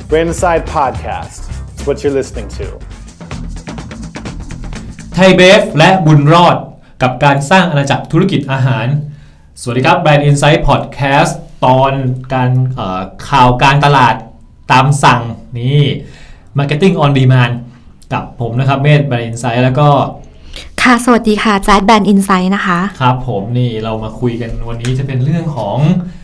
Brain Inside Podcast. It's what you're listening to. ไทยเบฟและบุญรอดกับการสร้างอาณาจักรธุรกิจอาหารสวัสดีครับ Brand Insight Podcast ตอนการข่าวการตลาดตามสั่งนี่ Marketing on Demand กับผมนะครับเมธ Brand Insight แล้วก็ค่ะสวัสดีค่ะแจ๊ด Brand Insight นะคะครับผมนี่เรามาคุยกันวันนี้จะเป็นเรื่องของ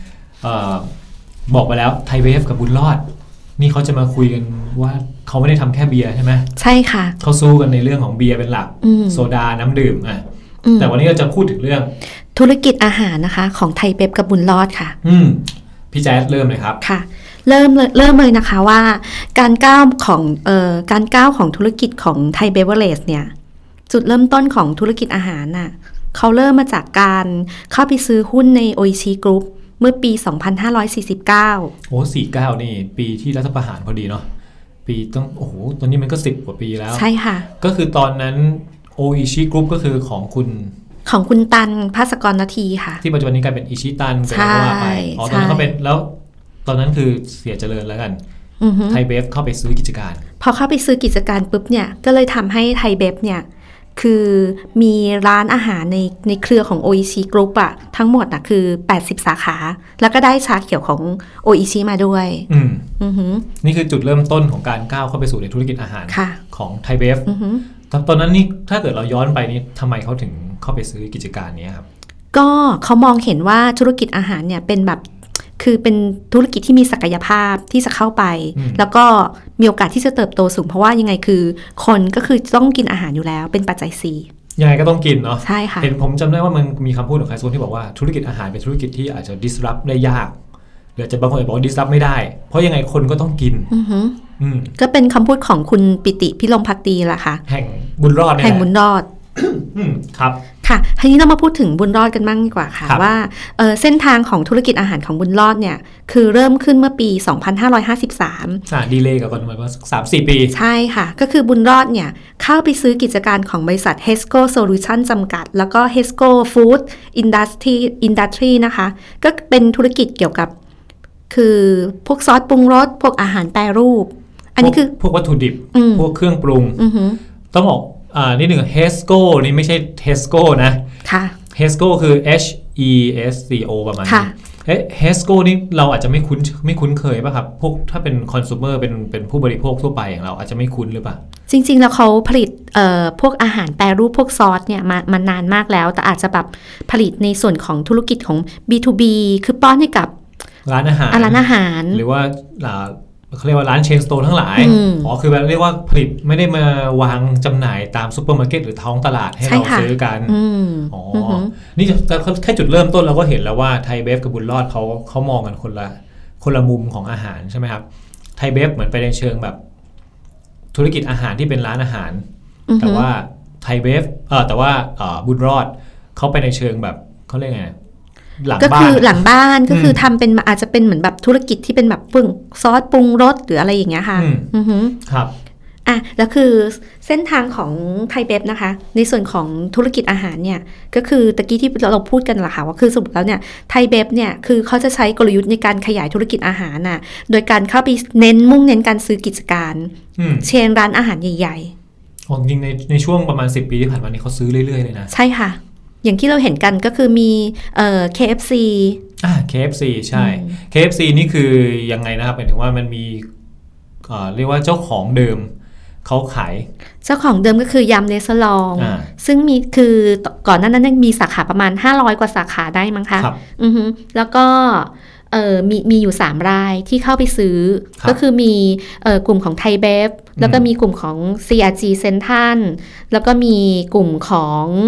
บอกไปแล้วไทยเบฟกับบุญรอดนี่เขาจะมาคุยกันว่าเขาไม่ได้ทำแค่เบียร์ใช่ไหมใช่ค่ะเขาสู้กันในเรื่องของเบียร์เป็นหลักโซดาน้ำดื่มแต่วันนี้เราจะพูดถึงเรื่องธุรกิจอาหารนะคะของไทยเบฟกับบุญรอดค่ะพี่แจ๊ดเริ่มเลยครับค่ะเริ่มเลยนะคะว่าการก้าวของธุรกิจของไทยเบเวอเรจเนี่ยจุดเริ่มต้นของธุรกิจอาหารน่ะเขาเริ่มมาจากการเข้าไปซื้อหุ้นในโออิชิกรุ๊ปเมื่อปี2549 โอ้49นี่ปีที่รัฐประหารพอดีเนาะปีต้องโอ้โหตอนนี้มันก็10กว่าปีแล้วใช่ค่ะก็คือตอนนั้นโออิชิกรุ๊ปก็คือของคุณตันภาสกรนาทีค่ะที่ปัจจุบันนี้กลายเป็นอิชิตันเป็นว่าไปตอนนั้นเขาเป็นแล้วตอนนั้นคือเสียเจริญแล้วกันไทยเบฟเข้าไปซื้อกิจการพอเข้าไปซื้อกิจการปุ๊บเนี่ยก็เลยทำให้ไทยเบฟเนี่ยคือมีร้านอาหารในเครือของโออิชิกรุ๊ปอะทั้งหมดอะคือ80สาขาแล้วก็ได้ชาเขียวของโออิชิมาด้วยนี่คือจุดเริ่มต้นของการก้าวเข้าไปสู่ในธุรกิจอาหารของไทยเบฟตอนนั้นนี่ถ้าเกิดเราย้อนไปนี่ทำไมเขาถึงเข้าไปซื้อกิจการนี้ครับก็เขามองเห็นว่าธุรกิจอาหารเนี่ยเป็นแบบคือเป็นธุรกิจที่มีศักยภาพที่จะเข้าไปแล้วก็มีโอกาสที่จะเติบโตสูงเพราะว่ายังไงคือคนก็คือต้องกินอาหารอยู่แล้วเป็นปัจจัย4 ยังไงก็ต้องกินเนาะใช่ค่ะเห็นผมจำได้ว่ามันมีคำพูดของใครสักคนที่บอกว่าธุรกิจอาหารเป็นธุรกิจที่อาจจะ disrupt ได้ยากหรือจะบางคนบอกว่า disrupt ไม่ได้เพราะยังไงคนก็ต้องกินก็เป็นคำพูดของคุณปิติพิรมภักดีแหละค่ะแห่งบุญรอดแห่งบุญรอดครับค่ะทีนี้เรามาพูดถึงบุญรอดกันบ้างดีกว่าค่ะว่าเส้นทางของธุรกิจอาหารของบุญรอดเนี่ยคือเริ่มขึ้นเมื่อปี2553 ดีเลย์กับกันมา3-4 ปีใช่ค่ะก็คือบุญรอดเนี่ยเข้าไปซื้อกิจการของบริษัท HESCO Solution จำกัดแล้วก็ HESCO Food Industry นะคะก็เป็นธุรกิจเกี่ยวกับคือพวกซอสปรุงรสพวกอาหารแปรรูปอันนี้คือพวกวัตถุดิบพวกเครื่องปรุงต้องบอกนิดหนึ่ง HESCO นี่ไม่ใช่ Tesco นะค่ะ HESCO คือ HESCO ประมาณนี้HESCO นี่เราอาจจะไม่คุ้นเคยป่ะครับพวกถ้าเป็น consumer เป็นผู้บริโภคทั่วไปอย่างเราอาจจะไม่คุ้นหรือเปล่าจริงๆแล้วเขาผลิตพวกอาหารแปรรูปพวกซอสเนี่ยมานานมากแล้วแต่อาจจะแบบผลิตในส่วนของธุรกิจของ B2B คือป้อนให้กับร้านอาหารหรือว่าเขาเรียกว่าร้านเชนสโตร์ทั้งหลายคือแบบเรียกว่าผลิตไม่ได้มาวางจำหน่ายตามซุปเปอร์มาร์เก็ตหรือท้องตลาดให้เราซื้อกันนี่แค่จุดเริ่มต้นเราก็เห็นแล้วว่าไทยเบฟกับบุญรอดเขามองกันคนละมุมของอาหารใช่ไหมครับไทยเบฟเหมือนไปในเชิงแบบธุรกิจอาหารที่เป็นร้านอาหารแต่ว่าไทยเบฟแต่ว่าบุญรอดเขาไปในเชิงแบบเขาเรียกไงก็คือหลังบ้านก็คือทำเป็นอาจจะเป็นเหมือนแบบธุรกิจที่เป็นแบบปรุงซอสปรุงรสหรืออะไรอย่างเงี้ยค่ะครับแล้วคือเส้นทางของไทยเบฟนะคะในส่วนของธุรกิจอาหารเนี่ยก็คือตะกี้ที่เราพูดกันแหละค่ะว่าคือสรุปแล้วเนี่ยไทยเบฟเนี่ยคือเขาจะใช้กลยุทธ์ในการขยายธุรกิจอาหารน่ะโดยการเข้าไปมุ่งเน้นการซื้อกิจการเชนร้านอาหารใหญ่ๆจริงในช่วงประมาณ10 ปีที่ผ่านมานี้เขาซื้อเรื่อยๆเลยนะใช่ค่ะอย่างที่เราเห็นกันก็คือมีKFC KFC ใช่ KFC นี่คือยังไงนะครับหมายถึงว่ามันมีเรียกว่าเจ้าของเดิมเขาขายเจ้าของเดิมก็คือยำเนสลองซึ่งมีคือก่อนหน้านั้นมีสาขาประมาณ500กว่าสาขาได้มั้งคะแล้วก็มีอยู่3รายที่เข้าไปซื้อก็คือมีกลุ่มของไทยเบฟแล้วก็มีกลุ่มของ CRG Central แล้วก็มีกลุ่มของ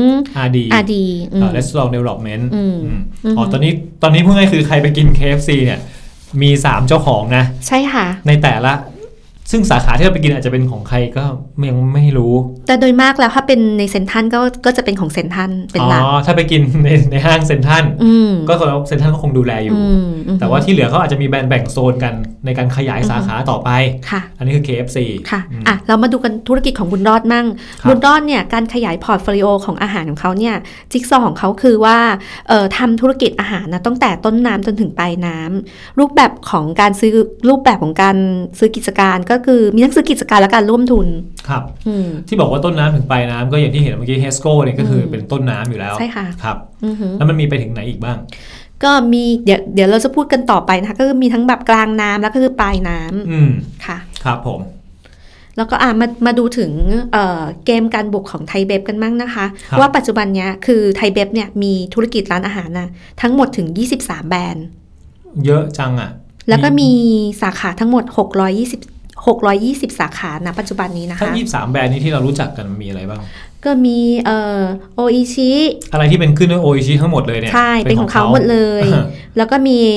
RD Restaurant Development ตอนนี้พูดง่ายคือใครไปกิน KFC เนี่ยมี3เจ้าของนะใช่ค่ะในแต่ละซึ่งสาขาที่เราไปกินอาจจะเป็นของใครก็ยังไม่รู้แต่โดยมากแล้วถ้าเป็นในเซ็นทรัลก็จะเป็นของเซ็นทรัลเป็นหลักถ้าไปกินในห้างเซ็นทรัลก็เซ็นทรัลก็คงดูแลอยู่แต่ว่าที่เหลือเขาอาจจะมีแบ่งโซนกันในการขยายสาขาต่อไปอันนี้คือ KFC ค่ะเรามาดูกันธุรกิจของบุญรอดมั่งบุญรอดเนี่ยการขยายพอร์ตโฟลิโอของอาหารของเขาเนี่ยจิ๊กซอว์ของเขาคือว่าทำธุรกิจอาหารนะตั้งแต่ต้นน้ำจนถึงปลายน้ำรูปแบบของการซื้อรูปแบบของการซื้อกิจการก็คือมีทั้งซื้อกิจการและการร่วมทุนครับที่บอกว่าต้นน้ำถึงปลายน้ำก็อย่างที่เห็นเมื่อกี้เฮสโก้เนี่ยก็คือเป็นต้นน้ำอยู่แล้วใช่ค่ะครับแล้วมันมีไปถึงไหนอีกบ้างก็มีเดี๋ยวเราจะพูดกันต่อไปนะคะก็คือมีทั้งแบบกลางน้ำแล้วก็คือปลายน้ำค่ะครับผมแล้วก็มาดูถึงเกมการบุกของไทยเบฟกันมั่งนะคะว่าปัจจุบันเนี้ยคือไทยเบฟเนี่ยมีธุรกิจร้านอาหารนะทั้งหมดถึง23แบรนด์เยอะจังอ่ะแล้วก็มีสาขาทั้งหมด620สาขาณปัจจุบันนี้นะคะทั้ง23แบรนด์นี้ที่เรารู้จักกันมีอะไรบ้างก็มีโออิชิอะไรที่เป็นขึ้นด้วยโออิชิทั้งหมดเลยเนี่ยใช่เป็นของเขาหมดเลยแล้วก็มี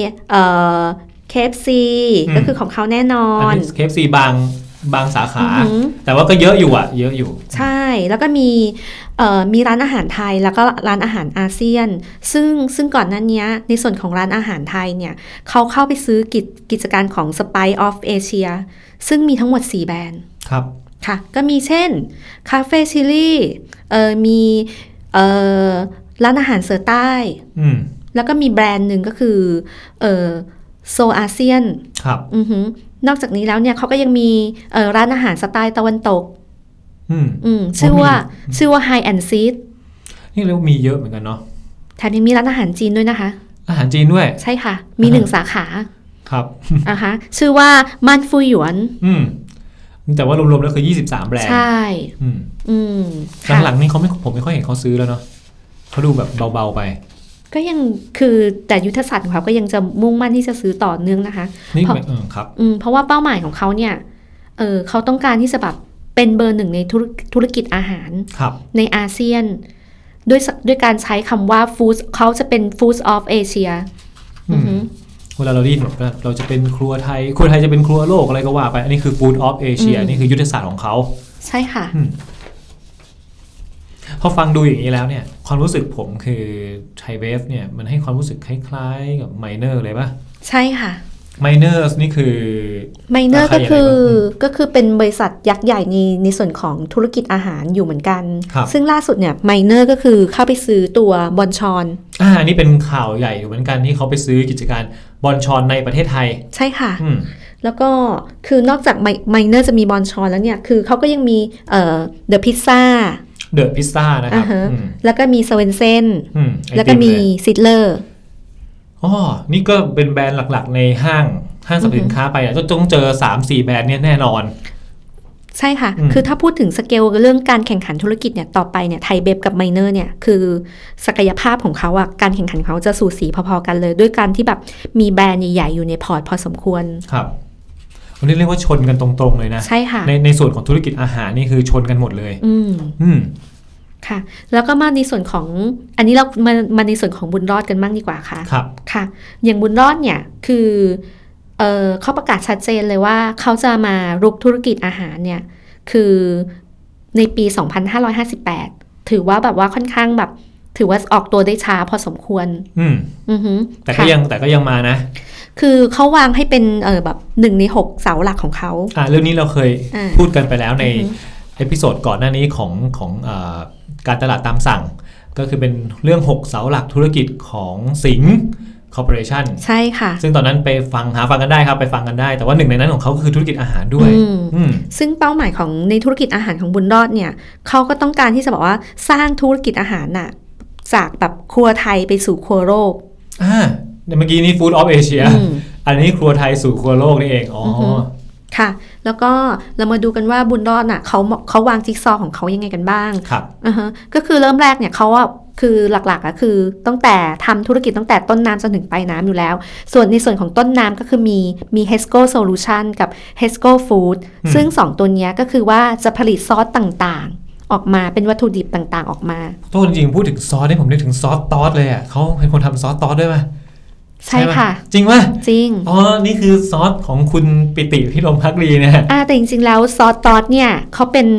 KFC ก็คือของเขาแน่นอน KFC บางสาขาแต่ว่าก็เยอะอยู่อ่ะเยอะอยู่ใช่แล้วก็มีร้านอาหารไทยแล้วก็ร้านอาหารอาเซียนซึ่งก่อนหน้านี้ในส่วนของร้านอาหารไทยเนี่ยเขาเข้าไปซื้อกิจการของ Spice of Asia ซึ่งมีทั้งหมด4แบรนด์ครับค่ะก็มีเช่นคาเฟ่ชิลี่มีร้านอาหารเสือใต้แล้วก็มีแบรนด์หนึ่งก็คือโซอาเซียนครับนอกจากนี้แล้วเนี่ยเขาก็ยังมีร้านอาหารสไตล์ตะวันตกชื่อว่า High and Seed นี่เรามีเยอะเหมือนกันเนาะแถมยังมีร้านอาหารจีนด้วยนะคะอาหารจีนด้วยใช่ค่ะมี1สาขาครับชื่อว่ามันฟูหยวนแต่ว่ารวมๆแล้วคือ23แบรนด์ใช่หลังๆนี่ผมไม่ค่อยเห็นเขาซื้อแล้วเนาะเขาดูแบบเบาๆไปก็ยังคือแต่ยุทธศาสตร์ของเขาก็ยังจะมุ่งมั่นที่จะซื้อต่อเนื่องนะคะเพราะว่าเป้าหมายของเขาเนี่ยเขาต้องการที่จะแบบเป็นเบอร์หนึ่งในธุรกิจอาหารในอาเซียนด้วยการใช้คำว่า food เขาจะเป็น food of Asia เวลาเราได้ยินเราจะเป็นครัวไทยจะเป็นครัวโลกอะไรก็ว่าไปอันนี้คือ food of Asia นี่คือยุทธศาสตร์ของเขาใช่ค่ะพอฟังดูอย่างนี้แล้วเนี่ยความรู้สึกผมคือไทยเบฟเนี่ยมันให้ความรู้สึกคล้ายๆกับไมเนอร์เลยป่ะใช่ค่ะไมเนอร์นี่คือไมเนอร์ก็คือเป็นบริษัทยักษ์ใหญ่ในส่วนของธุรกิจอาหารอยู่เหมือนกันซึ่งล่าสุดเนี่ยไมเนอร์ก็คือเข้าไปซื้อตัวบอนชอนนี่เป็นข่าวใหญ่อยู่เหมือนกันที่เขาไปซื้อกิจการบอนชอนในประเทศไทยใช่ค่ะแล้วก็คือนอกจากไมเนอร์จะมีบอนชอนแล้วเนี่ยคือเขาก็ยังมีเดอะพิซซ่านะครับแล้วก็มีเซเว่นเซนแล้วก็มีซิดเลอร์นี่ก็เป็นแบรนด์หลักๆในห้างสรรพสินค้าไปต้องเจอ 3-4 แบรนด์เนี่ยแน่นอนใช่ค่ะคือถ้าพูดถึงสเกลเรื่องการแข่งขันธุรกิจเนี่ยต่อไปเนี่ยไทยเบฟกับไมเนอร์เนี่ยคือศักยภาพของเขาอะการแข่งขันเขาจะสูสีพอๆกันเลยด้วยการที่แบบมีแบรนด์ใหญ่ๆอยู่ในพอร์ตพอสมควรครับวันนี้เรียกว่าชนกันตรงๆเลยนะใช่ค่ะในส่วนของธุรกิจอาหารนี่คือชนกันหมดเลยค่ะแล้วก็มาในส่วนของอันนี้เรามาในส่วนของบุญรอดกันบ้างดีกว่าค่ะครับค่ะอย่างบุญรอดเนี่ยคือเขาประกาศชัดเจนเลยว่าเขาจะมารุกธุรกิจอาหารเนี่ยคือในปี2558ถือว่าแบบว่าค่อนข้างแบบถือว่าออกตัวได้ช้าพอสมควรแต่ก็ยังมานะคือเขาวางให้เป็นแบบ1ใน6เสาหลักของเขาเรื่องนี้เราเคยพูดกันไปแล้วในเอพิโซดก่อนหน้านี้ของการตลาดตามสั่งก็คือเป็นเรื่อง6เสาหลักธุรกิจของสิงห์คอร์ปอเรชั่นใช่ค่ะซึ่งตอนนั้นไปฟังกันได้ครับไปฟังกันได้แต่ว่าหนึ่งในนั้นของเขาก็คือธุรกิจอาหารด้วยซึ่งเป้าหมายของในธุรกิจอาหารของบุญรอดเนี่ยเขาก็ต้องการที่จะบอกว่าสร้างธุรกิจอาหารน่ะจากแบบครัวไทยไปสู่ครัวโลกเมื่อกี้นี่ Food of Asia อันนี้ครัวไทยสู่ครัวโลกนี่เองค่ะแล้วก็เรามาดูกันว่าบุญรอดน่ะเขาวางจิ๊กซอว์ของเขายังไงกันบ้างครับก็คือเริ่มแรกเนี่ยเขาคือหลักๆก็คือตั้งแต่ทำธุรกิจตั้งแต่ต้นน้ำจนถึงปลายน้ำอยู่แล้วส่วนในส่วนของต้นน้ำก็คือมี Hesco Solution กับ Hesco Food ซึ่ง2ตัวนี้ก็คือว่าจะผลิตซอสต่างๆออกมาเป็นวัตถุดิบต่างๆออกมาตัวจริงๆพูดถึงซอสเนี่ยผมนึกถึงซอสตอสเลยอ่ะเขาเป็นคนทำซอสตอสด้วยไหมใช่ค่ะจริงป่ะจริงนี่คือซอสของคุณปิติพิรมภักดีเนี่ยแต่จริงๆแล้วซอสตอสเนี่ยเขาเป็น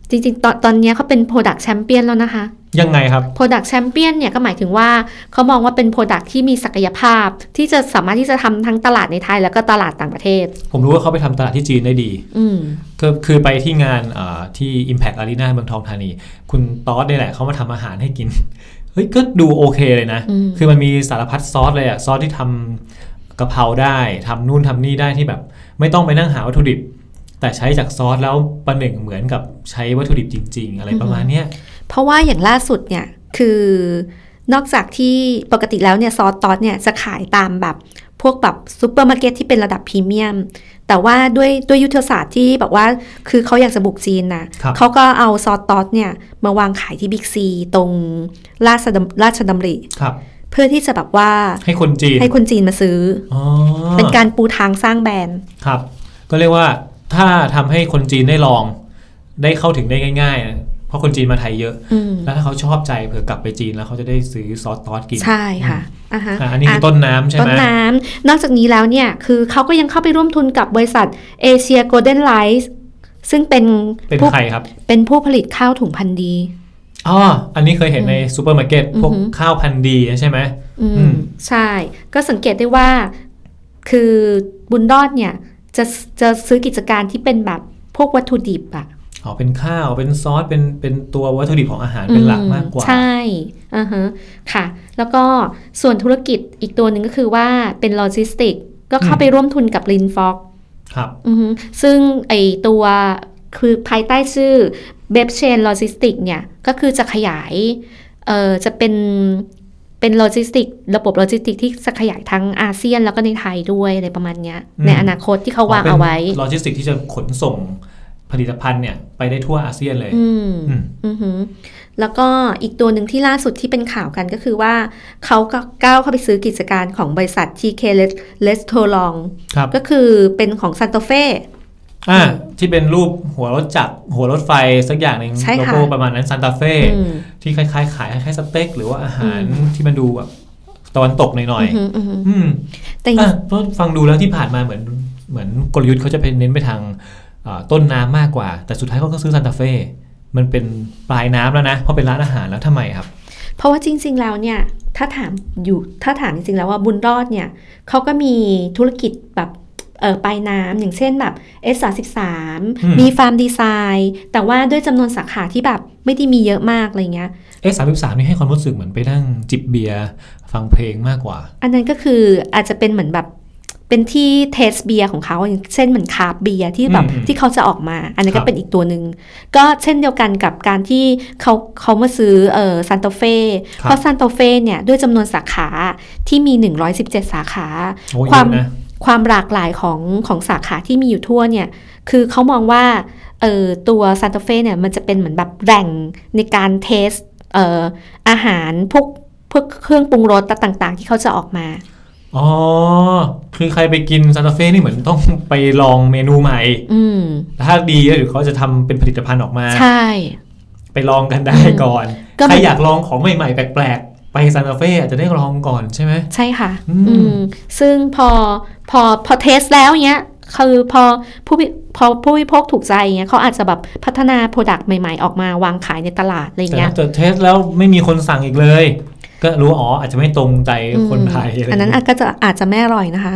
จริงๆตอนนี้เขาเป็น Product Champion แล้วนะคะยังไงครับ Product Champion เนี่ยก็หมายถึงว่าเขามองว่าเป็น Product ที่มีศักยภาพที่จะสามารถที่จะทำทั้งตลาดในไทยแล้วก็ตลาดต่างประเทศผมรู้ว่าเขาไปทำตลาดที่จีนได้ดีคือไปที่งานที่ Impact Arena เมืองทองธานีคุณต๊อดนี่แหละเขามาทำอาหารให้กินเฮ้ยก็ดูโอเคเลยนะคือมันมีสารพัดซอสเลยอะซอสที่ทำกะเพราได้ทำนู่นทำนี่ได้ที่แบบไม่ต้องไปนั่งหาวัตถุดิบแต่ใช้จากซอสแล้วประหนึ่งเหมือนกับใช้วัตถุดิบจริงๆอะไรประมาณนี้เพราะว่าอย่างล่าสุดเนี่ยคือนอกจากที่ปกติแล้วเนี่ยซอสต๊อดเนี่ยจะขายตามแบบพวกแบบซูเปอร์มาร์เก็ตที่เป็นระดับพรีเมียมแต่ว่าด้วยยุทธศาสตร์ที่แบบว่าคือเขาอยากจะบุกจีนนะเขาก็เอาซอสต๊อดเนี่ยมาวางขายที่บิ๊กซีตรงราชดำริเพื่อที่จะแบบว่าให้คนจีนมาซื้อเป็นการปูทางสร้างแบรนด์ครับก็เรียกว่าถ้าทำให้คนจีนได้ลองได้เข้าถึงได้ง่ายๆเพราะคนจีนมาไทยเยอะแล้วถ้าเขาชอบใจเผื่อกลับไปจีนแล้วเขาจะได้ซื้อซอสต๊อดกินใช่ค่ะอันนี้คือต้นน้ำใช่ไหมต้นน้ำนอกจากนี้แล้วเนี่ยคือเขาก็ยังเข้าไปร่วมทุนกับบริษัทเอเชียโกลเด้นไลท์ซึ่งเป็นใครครับเป็นผู้ผลิตข้าวถุงพันธุ์ดีอันนี้เคยเห็นในซูเปอร์มาร์เก็ตพวกข้าวพันธุ์ดีใช่ไหมใช่ก็สังเกตได้ว่าคือบุญรอดเนี่ยจะซื้อกิจการที่เป็นแบบพวกวัตถุดิบอะเป็นข้าวเป็นซอสเป็นตัววัตถุดิบของอาหารเป็นหลักมากกว่าใช่ค่ะแล้วก็ส่วนธุรกิจอีกตัวหนึ่งก็คือว่าเป็นโลจิสติกก็เข้าไปร่วมทุนกับลินฟ็อกครับซึ่งไอตัวคือภายใต้ชื่อเบฟเชนโลจิสติกเนี่ยก็คือจะขยายจะเป็นโลจิสติกระบบโลจิสติกที่จะขยายทั้งอาเซียนแล้วก็ในไทยด้วยอะไรประมาณนี้ในอนาคตที่เขาวางเอาไว้โลจิสติกที่จะขนส่งผลิตภัณฑ์เนี่ยไปได้ทั่วอาเซียนเลยแล้วก็อีกตัวหนึ่งที่ล่าสุดที่เป็นข่าวกันก็คือว่าเขาก็ก้าวเข้าไปซื้อกิจการของบริษัท TK Restaurant ก็คือเป็นของซานโตเฟ่ที่เป็นรูปหัวรถไฟสักอย่างนึงโลโก้ประมาณนั้นซานตาเฟ่ที่คล้ายๆขายคล้ายๆสเต็กหรือว่าอาหารที่มันดูแบบตะวันตกหน่อยๆแต่ฟังดูแล้วที่ผ่านมาเหมือนกลยุทธ์เขาจะเน้นไปทางต้นน้ำมากกว่าแต่สุดท้ายเขาก็ซื้อซานตาเฟ่มันเป็นปลายน้ำแล้วนะเพราะเป็นร้านอาหารแล้วทำไมครับเพราะว่าจริงๆแล้วเนี่ยถ้าถามจริงๆแล้วว่าบุญรอดเนี่ยเขาก็มีธุรกิจแบบปลายน้ำอย่างเช่นแบบ S33 มีฟาร์มดีไซน์แต่ว่าด้วยจำนวนสาขาที่แบบไม่ได้มีเยอะมากอะไรเงี้ย S33 นี่ให้ความรู้สึกเหมือนไปนั่งจิบเบียร์ฟังเพลงมากกว่าอันนั้นก็คืออาจจะเป็นเหมือนแบบเป็นที่เทสเบียร์ของเขาอย่างเช่นเหมือนคาร์บเบียร์ที่แบบที่เขาจะออกมาอันนี้ก็เป็นอีกตัวหนึ่งก็เช่นเดียวกันกับการที่เขามาซื้อซานโตเฟ่เพราะซานโตเฟ่เนี่ยด้วยจำนวนสาขาที่มี117สาขาความหลากหลายของสาขาที่มีอยู่ทั่วเนี่ยคือเขามองว่าตัวซานโตเฟ่เนี่ยมันจะเป็นเหมือนแบบแหล่งในการเทสอาหารพวกเครื่องปรุงรสต่างๆที่เขาจะออกมาคือใครไปกินซานตาเฟ่นี่เหมือนต้องไปลองเมนูใหม่ถ้าดีเดี๋ยวเขาจะทำเป็นผลิตภัณฑ์ออกมาใช่ไปลองกันได้ก่อนใครอยากลองของใหม่ๆแปลกๆไปซานตาเฟ่อาจจะได้ลองก่อนใช่ไหมใช่ค่ะซึ่งพอเทสแล้วเนี้ยคือพอผู้บริโภคถูกใจเงี้ยเขาอาจจะแบบพัฒนาโปรดักต์ใหม่ๆออกมาวางขายในตลาดอะไรเงี้ยแต่เทสแล้วไม่มีคนสั่งอีกเลยก็รู้อาจจะไม่ตรงใจคนไทยอันนั้นอาจจะไม่อร่อยนะคะ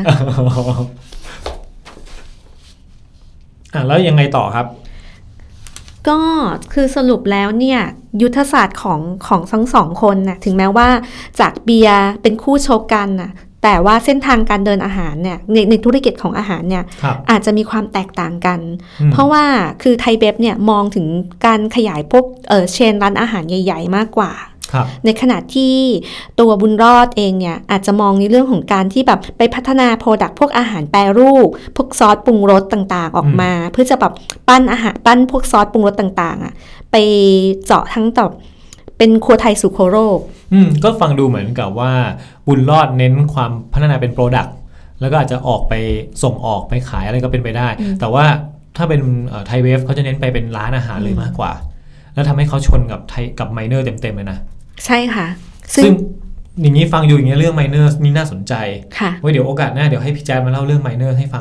แล้วยังไงต่อครับก็คือสรุปแล้วเนี่ยยุทธศาสตร์ของทั้งสองคนน่ะถึงแม้ว่าจากเบียร์เป็นคู่ชกกันน่ะแต่ว่าเส้นทางการเดินอาหารเนี่ยในธุรกิจของอาหารเนี่ยอาจจะมีความแตกต่างกันเพราะว่าคือไทยเบฟเนี่ยมองถึงการขยายพวกเชนร้านอาหารใหญ่ๆมากกว่าในขณะที่ตัวบุญรอดเองเนี่ยอาจจะมองในเรื่องของการที่แบบไปพัฒนาโปรดักต์พวกอาหารแปรรูปพวกซอสปรุงรสต่างๆออกมาเพื่อจะแบบปั้นพวกซอสปรุงรสต่างๆอ่ะไปเจาะทั้งต่อเป็นครัวไทยสู่ครัวโลกก็ฟังดูเหมือนกับว่าบุญรอดเน้นความพัฒนาเป็นโปรดักต์แล้วก็อาจจะออกไปส่งออกไปขายอะไรก็เป็นไปได้แต่ว่าถ้าเป็นไทยเวฟเขาจะเน้นไปเป็นร้านอาหารเลยมากกว่าแล้วทำให้เขาชนกับไมเนอร์เต็มๆเลยนะใช่ค่ะซึ่งอย่างนี้ฟังอยู่อย่างเงี้ยเรื่องไมเนอร์นี่น่าสนใจไว้เดี๋ยวโอกาสหน้าเดี๋ยวให้พี่แจ๊ดมาเล่าเรื่องไมเนอร์ให้ฟังบ้าง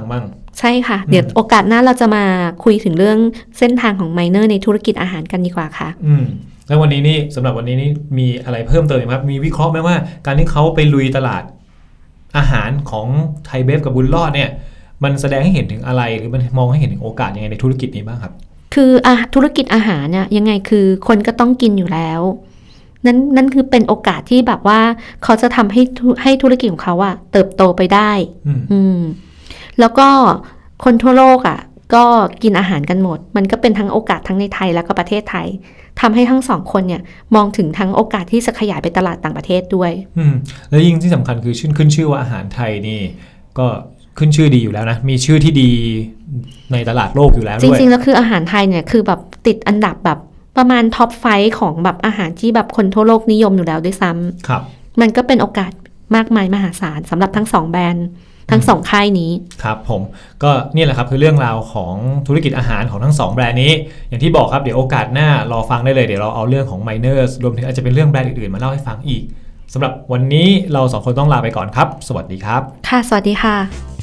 ใช่ค่ะเดี๋ยวโอกาสหน้าเราจะมาคุยถึงเรื่องเส้นทางของไมเนอร์ในธุรกิจอาหารกันดีกว่าค่ะแล้ววันนี้นี่สำหรับวันนี้นี่มีอะไรเพิ่มเติมไหมครับมีวิเคราะห์ไหมว่าการที่เขาไปลุยตลาดอาหารของไทยเบฟกับบุญรอดเนี่ยมันแสดงให้เห็นถึงอะไรหรือมันมองให้เห็นถึงโอกาสยังไงในธุรกิจนี้บ้างครับคือธุรกิจอาหารเนี่ยยังไงคือคนก็ต้องกินอยู่แล้วนั่นคือเป็นโอกาสที่แบบว่าเขาจะทำให้ธุรกิจของเขาอะเติบโตไปได้แล้วก็คนทั่วโลกอะก็กินอาหารกันหมดมันก็เป็นทั้งโอกาสทั้งในไทยแล้วก็ประเทศไทยทำให้ทั้งสองคนเนี่ยมองถึงทั้งโอกาสที่จะขยายไปตลาดต่างประเทศด้วยแล้วยิ่งที่สำคัญคือขึ้นชื่อว่าอาหารไทยนี่ก็ขึ้นชื่อดีอยู่แล้วนะมีชื่อที่ดีในตลาดโลกอยู่แล้วด้วยจริงๆแล้วคืออาหารไทยเนี่ยคือแบบติดอันดับแบบประมาณท็อป5ของแบบอาหารที่แบบคนทั่วโลกนิยมอยู่แล้วด้วยซ้ำครับมันก็เป็นโอกาสมากมายมหาศาลสำหรับทั้ง2แบรนด์ทั้ง2ค่ายนี้ครับผมก็นี่แหละครับคือเรื่องราวของธุรกิจอาหารของทั้ง2แบรนด์นี้อย่างที่บอกครับเดี๋ยวโอกาสหน้ารอฟังได้เลยเดี๋ยวเราเอาเรื่องของ Miners รวมถึงอาจจะเป็นเรื่องแบรนด์อื่นๆมาเล่าให้ฟังอีกสำหรับวันนี้เรา2คนต้องลาไปก่อนครับสวัสดีครับค่ะสวัสดีค่ะ